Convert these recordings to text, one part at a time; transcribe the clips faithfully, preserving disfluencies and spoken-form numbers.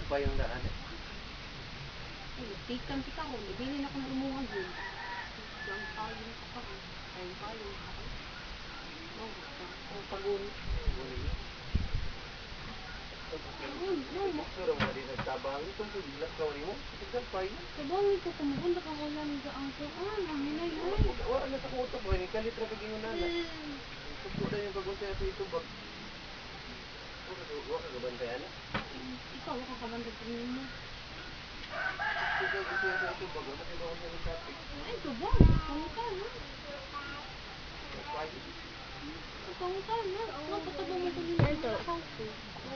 pa yung daan. Tikan kita ko, hindi na ako na umuhag yun. Ang pagong ka pa. Ay, pagong ka pa. Ang pagong. Pero mo din nagtabang ito, bilas ka wali mo. Sabay. Sabang ito, kumaganda ka wala ng gaang ko. Ah, ang hinay ay. Wala na sa kuto mo, ini kalitra ka ginunana. Susudan yung paguntay ato ito bag. Wala ka gabantay ana? Ikaw, wala ka kabantay sa mo. Ikaw gusto ato ito bag, wala kayo bawang sa traffic. Ay, ito ba? Pangita na. Pangita na. Napatabang mo ko din sa account ko.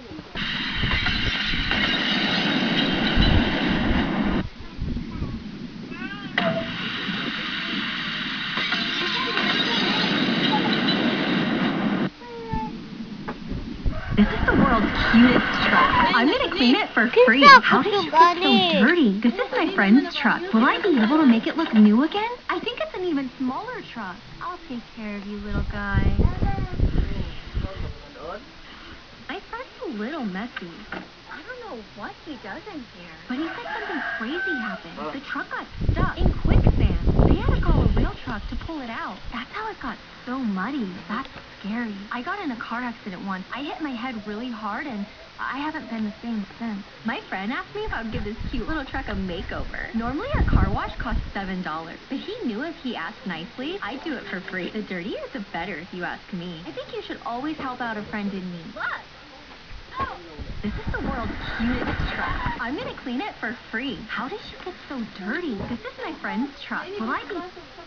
This is the world's cutest truck. I'm gonna clean it for free. How did you get so dirty? This is my friend's truck. Will I be able to make it look new again? I think it's an even smaller truck. I'll take care of you, little guy. My friend's a little messy. I don't know what he does in here. But he said something crazy happened. The truck got stuck in quicksand. They had to call a real truck to pull it out. That's how it got so muddy. That's scary. I got in a car accident once. I hit my head really hard and I haven't been the same since. My friend asked me if I would give this cute little truck a makeover. Normally a car wash costs seven dollars, but he knew if he asked nicely, I'd do it for free. The dirtier the better if you ask me. I think you should always help out a friend in need. What? Oh. This is the world's cutest truck. I'm gonna clean it for free. How did you get so dirty? This is my friend's truck. Will I be...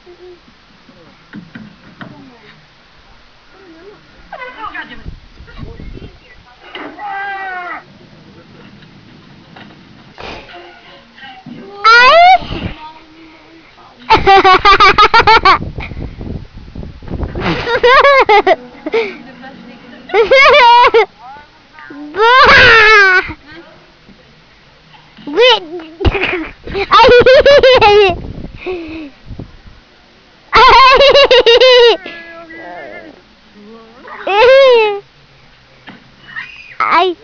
Ay.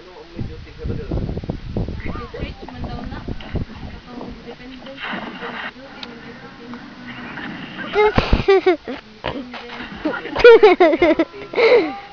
Ay.